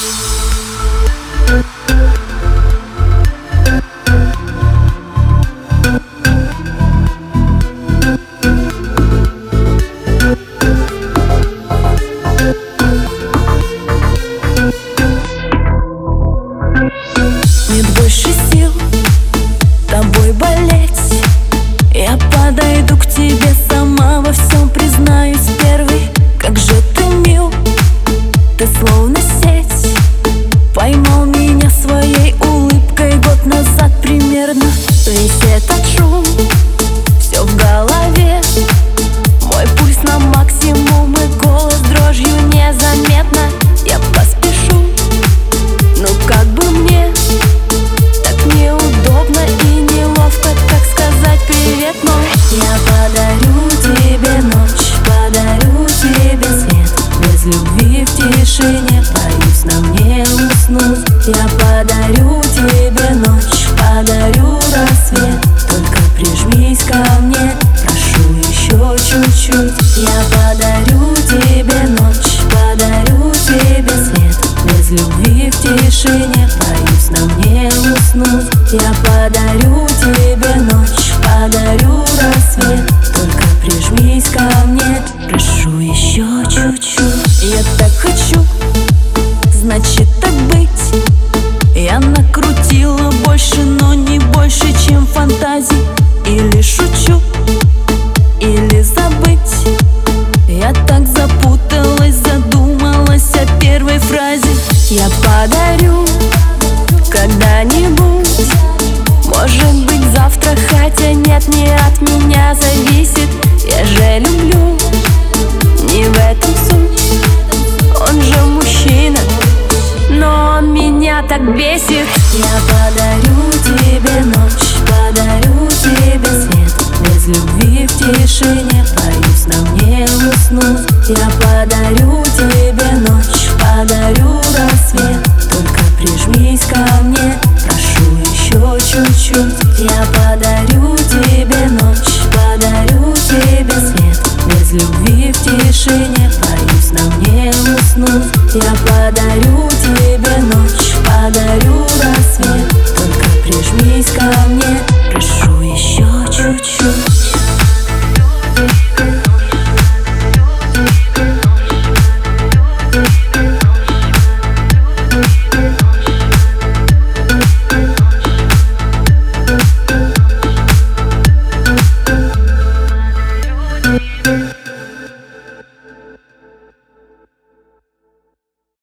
Нет больше сил тобой болеть. Я подойду к тебе сама, во всем признаюсь первый. Как же ты мил, ты словно сеть. Поймал меня своей улыбкой год назад примерно. Весь этот шум, все в голове. Мой пульс на максимум и голос дрожью незаметно. Я поспешу, ну как бы мне так неудобно и неловко, как сказать привет, но я подарю тебе ночь, подарю тебе свет. Без любви в тишине, боюсь, нам не уснуть. Я подарю тебе ночь, подарю рассвет. Только прижмись ко мне, прошу еще чуть-чуть. Я подарю тебе ночь, подарю тебе свет. Без любви в тишине, боюсь, нам не уснуть. Я подарю тебе ночь, подарю рассвет. Только прижмись ко мне, прошу еще чуть-чуть. Я так хочу, значит так быть. Я накрутила больше, но не больше, чем фантазий. Или шучу, или забыть. Я так запуталась, задумалась о первой фразе. Я подарю когда-нибудь, может быть завтра, хотя нет, не от меня зависит. Я же люблю, не в этом суть. Он же мужчина, но он меня так бесит. Я подарю тебе ночь, подарю тебе свет. Без любви в тишине, боюсь, нам не уснуть. Я подарю тебе ночь, подарю рассвет. Только прижмись ко мне, прошу еще чуть-чуть. Я подарю тебе ночь, подарю тебе свет. Без любви в тишине, боюсь, нам не уснуть. Я подарю тебе ночь, подарю рассвет. Только прижмись ко мне, прошу еще чуть-чуть.